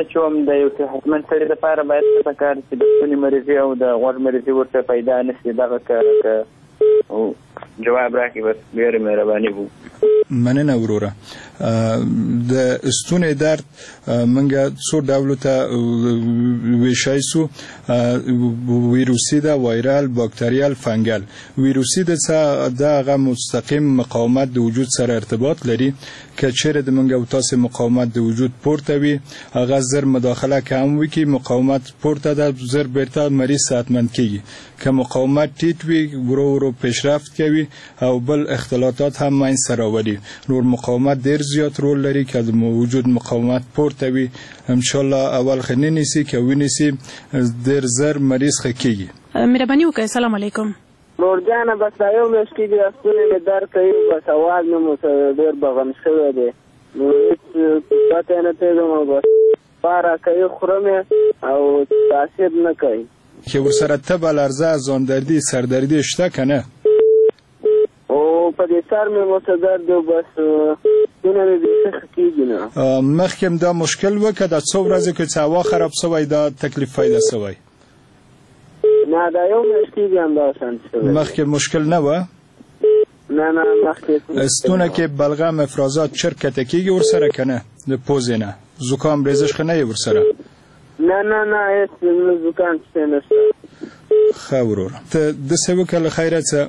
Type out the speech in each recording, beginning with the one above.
چې هم د یو صحتمند سړي لپاره باید څه پکار چې د ستوني مریضي او د غوږ مریضي ورته پیدا نه شي. دغه که جواب راکړي بس ډېره مهرباني وو. مننه وروره. د ستوني درد منګه څو ډولو ته ویشای سو، ویروسي ده، وایرال، باکتریال، فنگل. ویروسي ده هغه مستقیم مقاومت د وجود سره ارتباط لري که چیرې د منګه او تاسو مقاومت د وجود پورته وي هغه زر مداخله کم وي که مقاومت پورته ده زر بیرته مریض صحتمند کیږي. که مقاومت ټیټ وي ورو ورو پیشرفت کوي او بل اختلالات هم منځته راولي. نور مقاومت ډیر زیات رول لري که د وجود مقاومت پورته وي ان شاء الله اول خنی نیسی که ونیسی ډیر زر مریض خکیږي. مهرباني وکړئ. السلام علیکم. نورجانه بس یو مشکل دی ستونی مې درد کوي بس اواز مې مو ډېر بغم شوی دی نو هېڅ پته نه پوهېږم بس پاره کوي خورم او تاثیر نه کوي. که ورسره تبه لرزه ځاندردي سردردي شته که نه؟ او په دې سر مې ورته درد دی بس ستونی مې بیخي ښه کېږي نه. مخکې دا مشکل و که دا څو ورځې کې چې هوا خراب شوی دا تکلیف پیدا شوی؟ نه دا یو مشکل دی همدا شانتې شوی. مخکې مشکل نه و؟ نه مخکې ستونه کې بلغم افرازات چرکته کېږي ورسره که نه؟ د پوزې نه زکام ریزش خو نه یې ورسره؟ نه هېڅ زکام څه نشته. ښه وروره ته داسې وکړه له خیره څه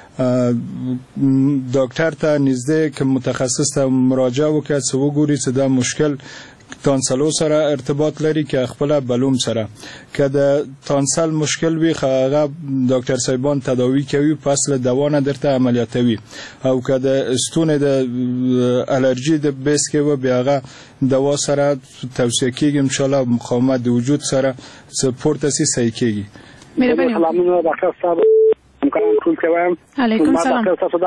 ډاکټر ته نږدې که متخصص ته مراجعه وکړه څه وګوري چې دا مشکل تانسلو سره ارتباط لري که خپل بلوم سره. که د تانسل مشکل وي هغه ډاکټر صاحبان تداوی کوي پس له دوا نه درته عملیاتوي او که د ستوني د الرجی د بیس کې و بیا هغه دوا سره توصیه کیږي ان شاء الله مقاومت د وجود سره سپورت سي صحیح کیږي. مهرباني وکړئ. سلامونه ډاکټر صاحب امکان ټول کوم. علیکم السلام. ما ډاکټر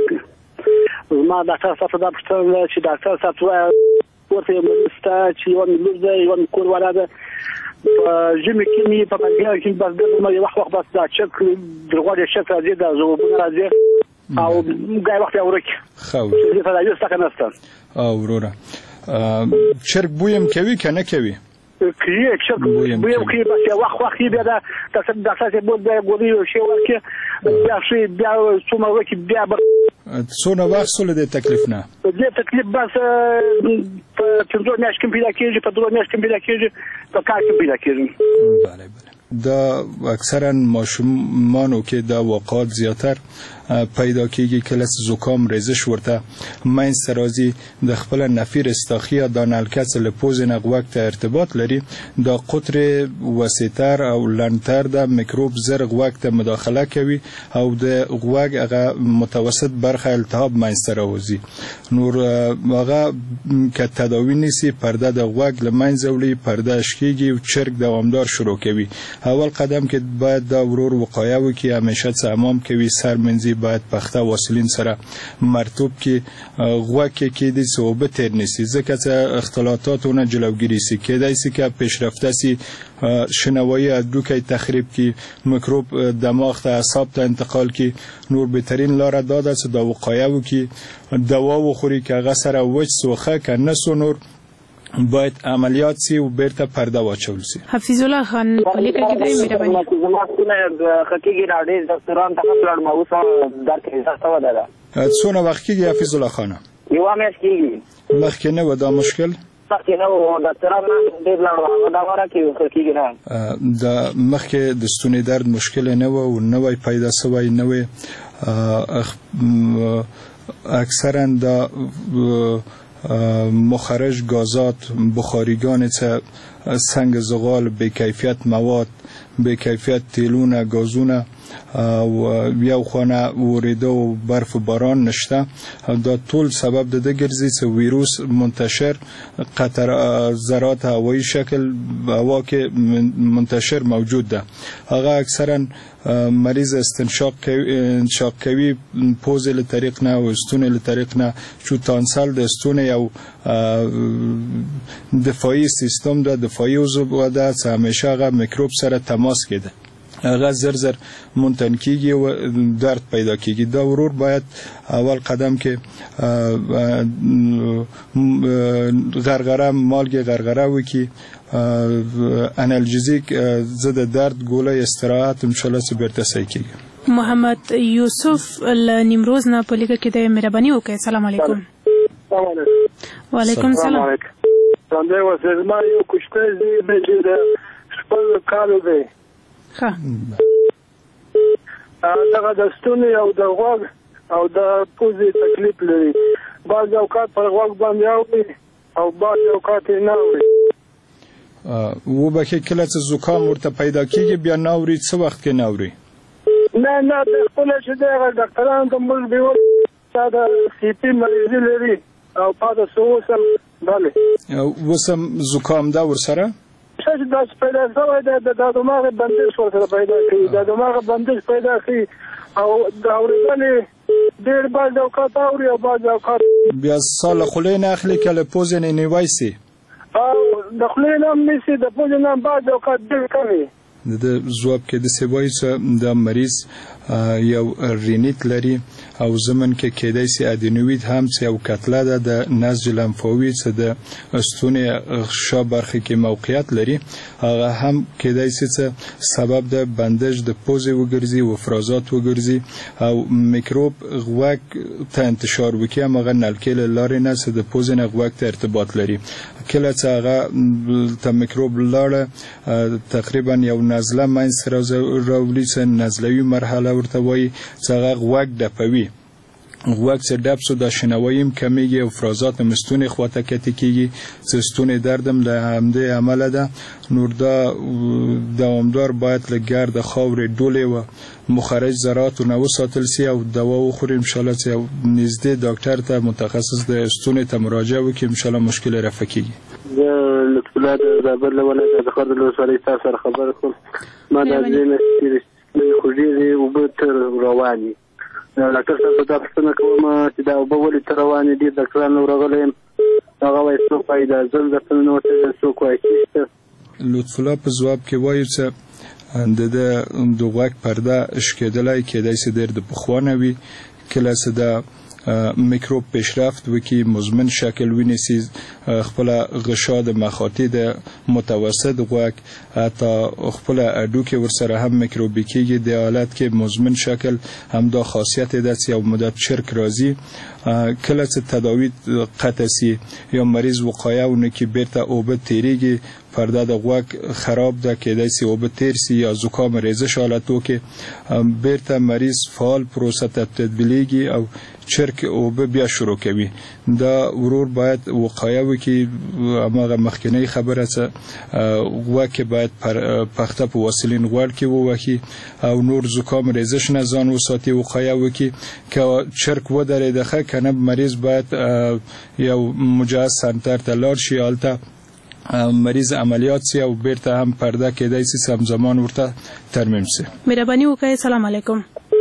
صاحب دا پوښتنه چې ډاکټر صاحب ورته مستا چې یو ملوز ده یو کور ولا ده ژمي کې می په پنځه کې بس د ما یو وخت بس دا چک درغوډه شک راځي دا زوبونه راځي او ګای وخت اورک خو چې په دې څه کنهسته او وروره چرګ بویم کوي کنه کوي کیه چک بویم کوي بس یو وخت بیا دا تاسو بود دا ګوري شی ورکه بیا شي بیا څومره وخت بیا څونه وخت سول د تکلیف نه د تکلیف بس په څو میاشتې کې پیدا کېږي په 2 میاشتې کې پیدا کېږي په کال کې پیدا کېږي. بله دا اکثرا ماشومانو کې دا واقعات زیاتر پیدا کېږي کله چې زکام ریزش ورته منځته راځي د خپل نفیر استاخي د نلکس له پوز نه غوږ ته ارتباط لري دا قطر وسیتر او لنتر د میکروب زر غوږ ته مداخله کوي او د غوږ هغه متوسط برخه التهاب منځته راوځي. نور هغه که تداوی نیسی پرده د غوږ له منځه وړي پرده شکیږي او چرګ دوامدار شروع کوي. اول قدم کې باید دا ورور وقایه وکړي همیشه څه حمام کوي سر منځي باید پخته واسلین سره مرطوب کې غوږ کې کېدی چې اوبه تیر نیسي ځکه چې اختلاطاتونه جلوگیری سي کېدای سي که پیشرفته سي شنوایی هډوکی تخریب کی میکروب دماغ ته اعصاب ته انتقال کی. نور بهترین لاره دا ده چې دا وقایه وکړي دوا وخوري که هغه سره وچ سوخه که نه سو نور باید عملیات سی و بیرته پرده واچول سی. حفیظ الله خان پلیکه کې دی مهرباني. زما څونه خکېږي راډي ډاکټران ته خپل ما اوس درک اجازه ودا ده. څونه وخت کېږي حفیظ الله خان؟ یو میاشت کېږي. مخکې نه و دا مشکل؟ مخکې نه و ډاکټران ډېر لاړ دا وره کېږي نه. دا مخکې د ستوني درد مشکل نه و او نوی پیدا شوی نه و اکثرا دا مخرج گازات بخاریگان چه سنگ زغال به کیفیت مواد به کیفیت تیلونه گازونه و یو خانه وریده و برف و باران نشته دا طول سبب داده گرزی چه ویروس منتشر قطر ذرات هوایی شکل هوا که منتشر موجود ده اگه اکثرا مریض استنشاق کوي پوز له طریق نه او استونه له طریق نه چو تانسل د استونه یو دفاعي سیستم ده دفاعي عضو ده چې همیشه هغه میکروب سره تماس کېده هغه زر منتن کیږي او درد پیدا کیږي. دا ورور باید اول قدم کې غرغره مالګه غرغره وکي، انالژیک ضد درد ګوله استراحت ان شاء الله سبرته صحیح کیږي. محمد یوسف نیمروز نه په لیکه کې د مهرباني وکړئ. السلام علیکم. وعلیکم السلام. څنګه وسه ما یو کوشته دې د خپل کالو دی ها دغه د ستوني او د غوږ او د پوزې تکلیف لري. بعض اوقات پر غوږ باندې اوري او بعض اوقات نه اوري. و به کې کله چې زکام ورته پیدا کیږي بیا نه اوري، څه وخت کې نه اوري؟ نه د خپل چې د ډاکټرانو ته موږ دیو دا سی پی مریض لري او پاده سوسم bale وسم زکام دا ورسره چې دا پیدا شوی د دماغ بندش ورسره پیدا کوي، د دماغ بندش پیدا کوي او دا اورېدلې ډېر بعض اوقات اوري او بعض اوقات بیا سال خولې نه اخلي کله پوزې نه نیوایسي او د خولې نه مېسي د پوزې نه بعض اوقات ډېر کوي. د ځواب کې د سیوای څخه د مریض یو رینیت لري او زمن کې کېدای سي ادینوید هم څه او کتله ده د نسج لمفاوي څه د استونې شا برخه کې موقعیت لري، هغه هم کېدای سي څه سبب د بندش د پوزې وګرځي او افرازات وګرځي او میکروب غوږ ته انتشار وکړي، هغه نلکې لارې نه څه د پوزې نه غوږ ته ارتباط لري. کله چې هغه ته میکروب لاړه تقریبا یو نزله منځ راولي څه نزلوي مرحله ورته وایي چې هغه غوږ ډپوي، غوږ چې ډپ سو د شنواییم کمیږي او افرازات مستونې خواته کته کیږي چې ستونې دردم له همدې عمله ده. نور دا دوامدار باید له ګرد خاورې ډولې و مخرج ذرات نه وساتل سي او دوا وخوري ان شاء الله چې نږدې ډاکټر ته متخصص د ستونې ته مراجعه وکړي ان شاء الله مشکل رفع کیږي. لطف الله د بل ونه د خرد له سره تاسو خبر کوم ما د دې خوږی او به تر رواني ډاکټر صاحب دا څنګه کوم چې دا به ولې تر رواني دي ډاکټرانو راغلم هغه وایي څه فائدہ زل د نو ته څه کوي. لطف الله په ځواب کې وایي چې د غوږ پرده شکېدلای کېدای سي د پخوانه وي کله چې دا میکروب پیشرفت وکي مزمن شکل ونیسي خپل غشا د مخاطی د متوسط غوږ حتی خپل اډو کې ورسره هم میکروبي کېږي د حالت کې مزمن شکل هم دا خاصیت ده چې یو مدت شرک راځي. کله چې تداوی قطع سي یا مریض وقایه ونه کې بیرته اوبه تیریږي پرده د غوږ خراب ده کېدای سي اوبه تیر سي یا زکام ریزش حالتو کې بیرته مریض فعال پروسه تبدیلیږي او چرک اوبه بیا شروع کوي. دا ورور باید وقایه وکي هغه مخکنی خبره څه غوږ کې باید پخته په واسلین غوړ کې ووهي او نور زکام ریزش نه ځان وساتي وقایه وکي که چرک ودرېده ښه کنه مریض باید یو مجهز سنټر ته لاړ شي هلته مریض عملیات سي او بیرته هم پرده کېدای سي همزمان ورته ترمیم سي. مهرباني وکړئ. السلام علیکم.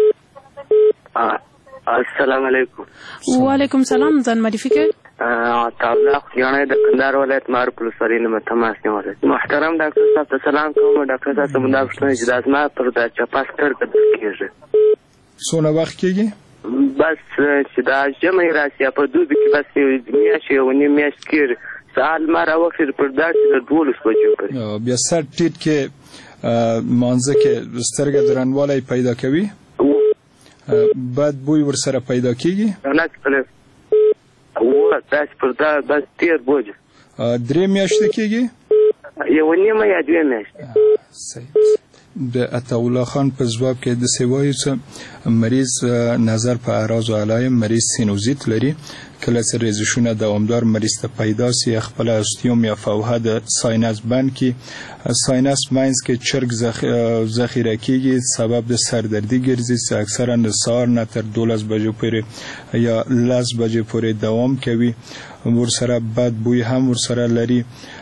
السلام علیکم. وعلیکم السلام. ځان معرفي کړئ. تابله خیانه د کندهار ولایت معروف ولسوالۍ نه تماس نیولې. محترم ډاکټر صاحب ته سلام کوم. ډاکټر صاحب زموږ د پښتنې چې د ازما پر د چپاستر کېږي څونه وخت کېږي بس چې دا جمعې راسي په دوی کې بس میاشت یو نیم میاشت کېږي سال ما راوخیر پر داسې د 12 بجو پورې بیا سر ټیټ کې مانځه کې سترګې درنوالی پیدا کوي بد بوی ورسره پیدا کیږي نه څه او تاسو پر دا بس 13 بجو 3 میاشتې کېږي یو نیمه یا 2 میاشتې صحیح. د عطاالله خان په ځواب کې د سیوایي چې مریض نظر په اعراض او علایم مریض سینوزیت لري کله چې ریزشونه دوامدار مریض ته پیدا سي خپل استیوم یا فوهه د ساینس بند کې ساینس ماینز کې چرګ ذخیره کیږي سبب د سردردي ګرځي چې اکثرا د سهار نه تر 12 بجو پورې یا 10 بجې پورې دوام کوي ورسره بد بوی هم ورسره لري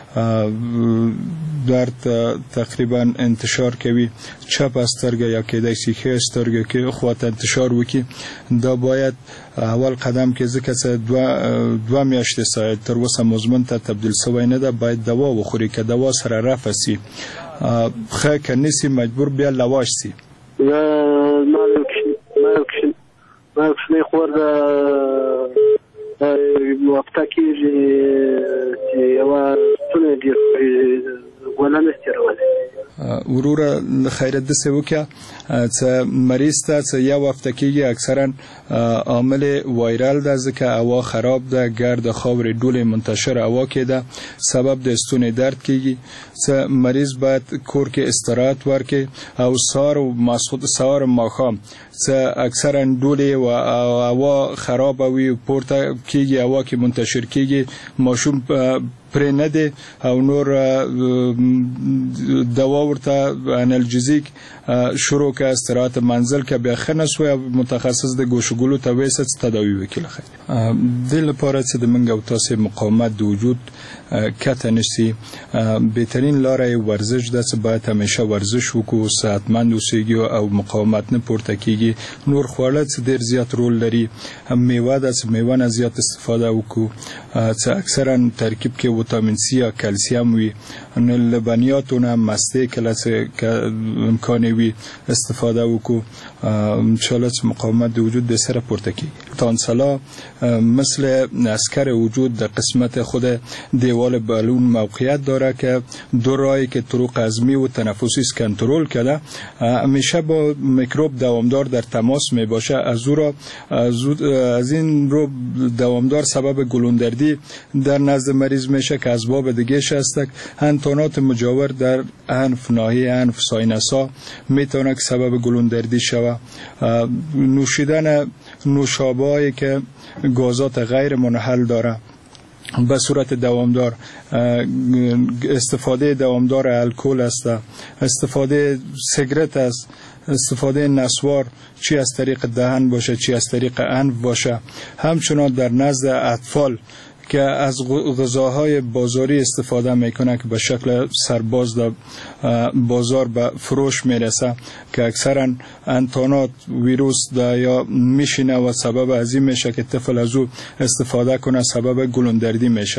درد تقریبا انتشار کوي چپ سترګه یا کېدای شي ښه سترګه کې خواته انتشار وکي دا باید اول قدم کې ځکه چې 2 میاشتې تر اوسه مزمن ته تبدیل شوی نه ده باید دوا وخوري که دوا سره رفع سي خه کنيسي مجبور بیا لواش سي ما کښنی خور وقتا کېږي چې یوه ستونی ډېر ګولنه ستېرولی وروره خیرت دسې وکړه چې مریض ته چې یو هفته کېږي اکثرا عامل وایرال ده ځکه هوا خراب ده ګرد خاورې ډولې منتشر هوا کې ده سبب د ستوني درد کېږي چې مریض باید کور کې استراحت ورکړي او سهار او ماښام چې اکثرا ډولې و هوا خراب وي پورته کېږي هوا کې منتشر کېږي ماشوم پرې نه دی او نور دوا ورته انالجزیک شروع که استراحت منزل که بیا ښه نه سوی متخصص د ګوشګلو ته ویسه تداوی وکړي دې لپاره چې د موږ او تاسې مقاومت د وجود کته نشي بهترین لاره ورزش ده چې باید همیشه ورزش وکړو صحتمند اوسېږو او مقاومت نه پورته کېږي نور خواړه چې ډېر زیات رول لري میوه ده چې میوه نه زیات استفاده وکړو چې اکثرا ترکیب کې ویتامین سی یا کلسیم وي نو لبنیاتو نه مستې کله چې امکان وي استفاده وکړو انشاءالله چې مقاومت د وجود به سره پورته کېږي تانسلا مثل عسکر وجود در قسمت خود دیوال بالون موقعیت داره که دو راهی که طرق هضمی و تنفسی کنترل کرده همیشه با میکروب دوامدار در تماس می باشه از این رو دوامدار سبب گلوندردی در نزد مریض میشه که اسباب دیگه هست انتانات مجاور در انف ناحیه انف ساینس‌ها میتونه که سبب گلوندردی شود نوشیدن نوشابه‌ای که گازات غیر منحل داره به صورت دوامدار استفاده دوامدار الکل است استفاده سیگرت است استفاده نسوار چی از طریق دهن باشه چی از طریق انف باشه همچنان در نزد اطفال که از غذاهای بازاری استفاده میکنه که به شکل سرباز در بازار به فروش میرسه که اکثرا انتانات ویروس دا یا میشینه و سبب از این میشه که طفل از او استفاده کنه سبب گلوندردی میشه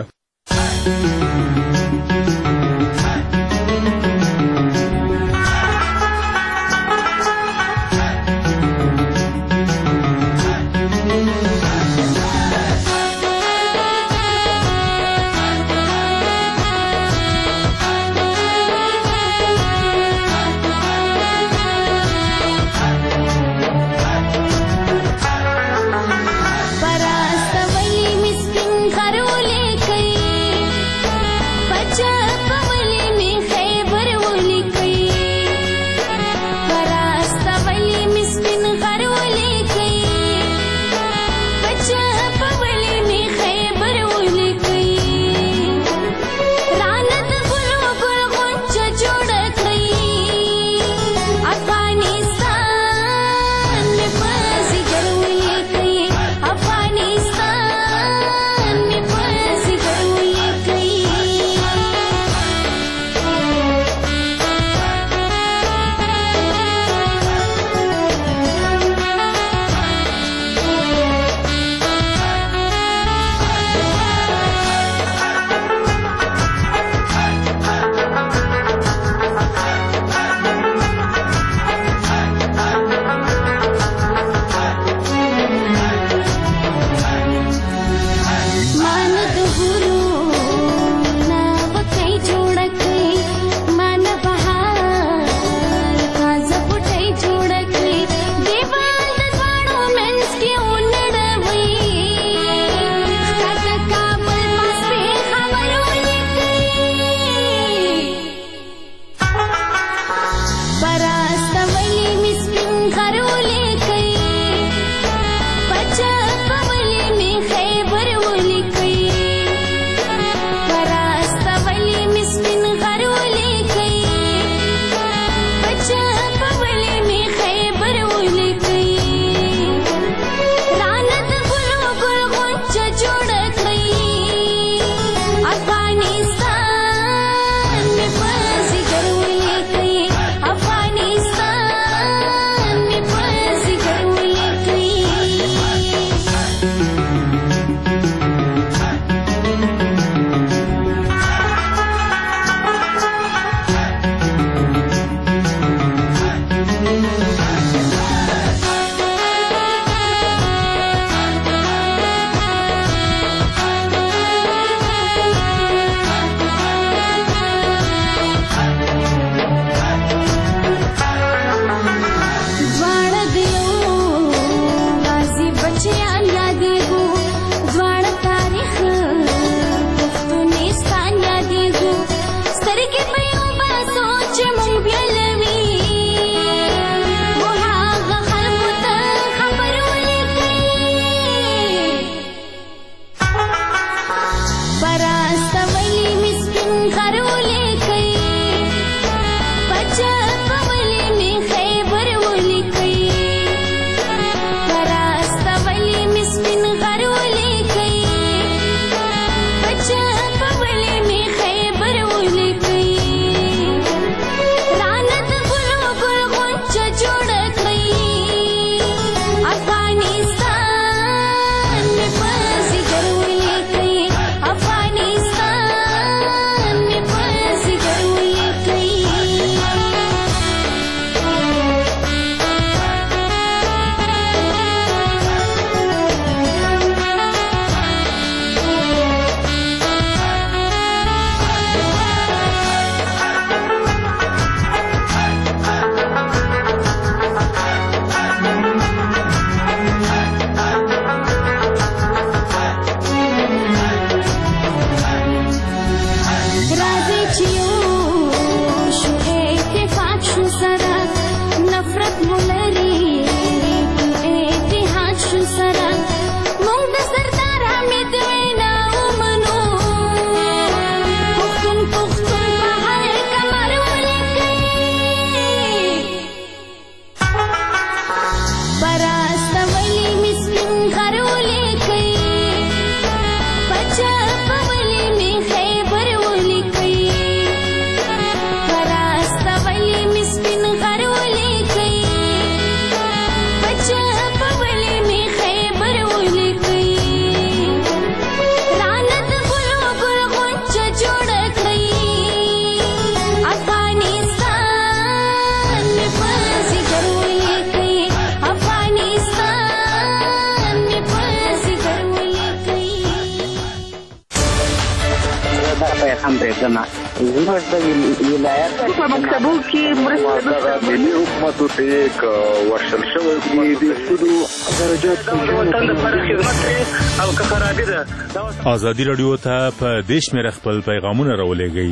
هم پیژنه زموږ د ولایت په مکتبو کې مرسته ملي حکومتو ته یک ورشل شوی د سودو درجات وطن لپاره خدمت کوي او که خرابي ده. ازادي راډیو ته په دې شمېره خپل پیغامونه راولېږئ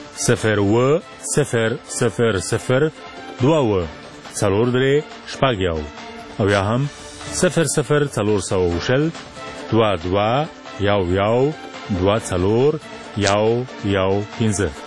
02000 2 څلور درې شپږ یو او یا هم 00400 22 11 2 څلور 115